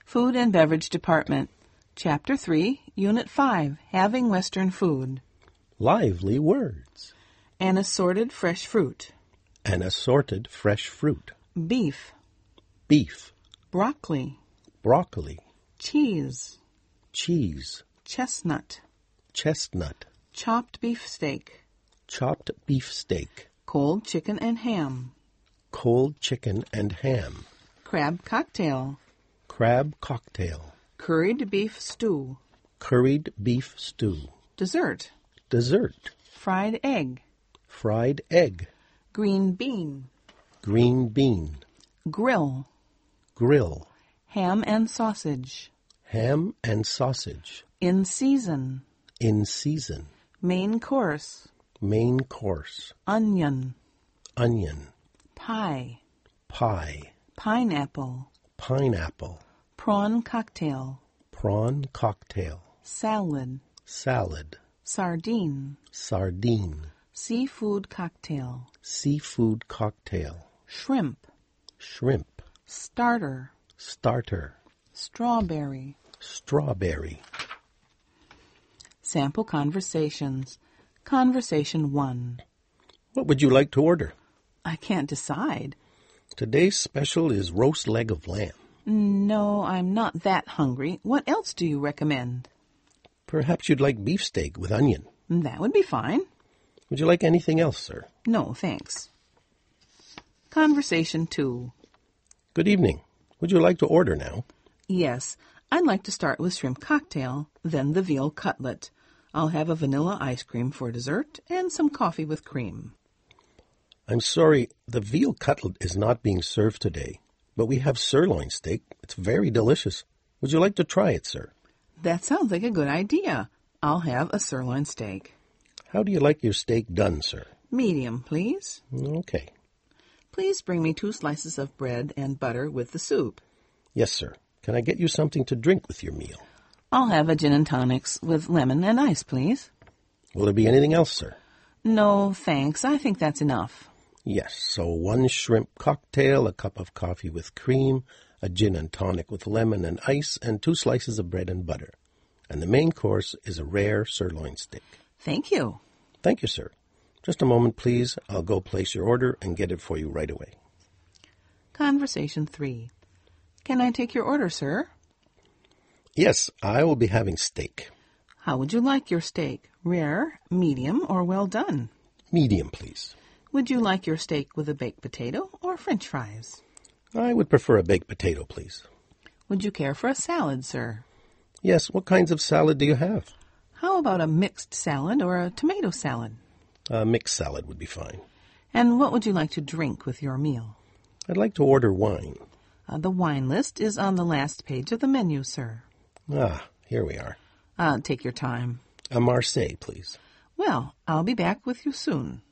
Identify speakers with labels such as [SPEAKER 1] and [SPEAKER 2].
[SPEAKER 1] Food and Beverage Department. Chapter 3, Unit 5, Having Western Food.
[SPEAKER 2] Lively words.
[SPEAKER 1] An assorted fresh fruit.
[SPEAKER 2] An assorted fresh fruit.
[SPEAKER 1] Beef.
[SPEAKER 2] Beef.
[SPEAKER 1] Broccoli.
[SPEAKER 2] Broccoli.
[SPEAKER 1] Cheese.
[SPEAKER 2] Cheese.
[SPEAKER 1] Chestnut.
[SPEAKER 2] Chestnut.
[SPEAKER 1] Chopped beef steak.
[SPEAKER 2] Chopped beef steak.
[SPEAKER 1] Cold chicken and ham.
[SPEAKER 2] Cold chicken and ham.
[SPEAKER 1] Crab cocktail.
[SPEAKER 2] Crab cocktail.
[SPEAKER 1] Curried beef stew.
[SPEAKER 2] Curried beef stew.
[SPEAKER 1] Dessert.
[SPEAKER 2] Dessert.
[SPEAKER 1] Fried egg.
[SPEAKER 2] Fried egg.
[SPEAKER 1] Green bean.
[SPEAKER 2] Green bean.
[SPEAKER 1] Grill.
[SPEAKER 2] Grill.
[SPEAKER 1] Ham and sausage.
[SPEAKER 2] Ham and sausage.
[SPEAKER 1] In season.
[SPEAKER 2] In season.
[SPEAKER 1] Main course.
[SPEAKER 2] Main course.
[SPEAKER 1] Onion.
[SPEAKER 2] Onion.
[SPEAKER 1] Pie.
[SPEAKER 2] Pie.
[SPEAKER 1] Pineapple.
[SPEAKER 2] Pineapple.
[SPEAKER 1] Prawn cocktail.
[SPEAKER 2] Prawn cocktail.
[SPEAKER 1] Salad.
[SPEAKER 2] Salad.
[SPEAKER 1] Sardine.
[SPEAKER 2] Sardine.
[SPEAKER 1] Seafood cocktail.
[SPEAKER 2] Seafood cocktail.
[SPEAKER 1] Shrimp.
[SPEAKER 2] Shrimp.
[SPEAKER 1] Starter.
[SPEAKER 2] Starter.
[SPEAKER 1] Strawberry.
[SPEAKER 2] Strawberry.
[SPEAKER 1] Sample conversations. Conversation 1.
[SPEAKER 2] What would you like to order?
[SPEAKER 1] I can't decide.
[SPEAKER 2] Today's special is roast leg of lamb.
[SPEAKER 1] No, I'm not that hungry. What else do you recommend?
[SPEAKER 2] Perhaps you'd like beefsteak with onion.
[SPEAKER 1] That would be fine.
[SPEAKER 2] Would you like anything else, sir?
[SPEAKER 1] No, thanks. Conversation 2.
[SPEAKER 2] Good evening. Would you like to order now?
[SPEAKER 1] Yes, I'd like to start with shrimp cocktail, then the veal cutlet. I'll have a vanilla ice cream for dessert and some coffee with cream.
[SPEAKER 2] I'm sorry, the veal cutlet is not being served today, but we have sirloin steak. It's very delicious. Would you like to try it, sir?
[SPEAKER 1] That sounds like a good idea. I'll have a sirloin steak.
[SPEAKER 2] How do you like your steak done, sir?
[SPEAKER 1] Medium, please.
[SPEAKER 2] Okay.
[SPEAKER 1] Please bring me 2 slices of bread and butter with the soup.
[SPEAKER 2] Yes, sir. Can I get you something to drink with your meal?
[SPEAKER 1] I'll have a gin and tonics with lemon and ice, please.
[SPEAKER 2] Will there be anything else, sir?
[SPEAKER 1] No, thanks. I think that's enough.
[SPEAKER 2] Yes, so 1 shrimp cocktail, a cup of coffee with cream, a gin and tonic with lemon and ice, and 2 slices of bread and butter. And the main course is a rare sirloin steak.
[SPEAKER 1] Thank you.
[SPEAKER 2] Thank you, sir. Just a moment, please. I'll go place your order and get it for you right away.
[SPEAKER 1] Conversation 3. Can I take your order, sir?
[SPEAKER 2] Yes, I will be having steak.
[SPEAKER 1] How would you like your steak? Rare, medium, or well done?
[SPEAKER 2] Medium, please.
[SPEAKER 1] Would you like your steak with a baked potato or French fries?
[SPEAKER 2] I would prefer a baked potato, please.
[SPEAKER 1] Would you care for a salad, sir?
[SPEAKER 2] Yes, what kinds of salad do you have?
[SPEAKER 1] How about a mixed salad or a tomato salad?
[SPEAKER 2] A mixed salad would be fine.
[SPEAKER 1] And what would you like to drink with your meal?
[SPEAKER 2] I'd like to order wine.
[SPEAKER 1] The wine list is on the last page of the menu, sir.
[SPEAKER 2] Ah, here we are.
[SPEAKER 1] Take your time.
[SPEAKER 2] A Marseille, please.
[SPEAKER 1] Well, I'll be back with you soon.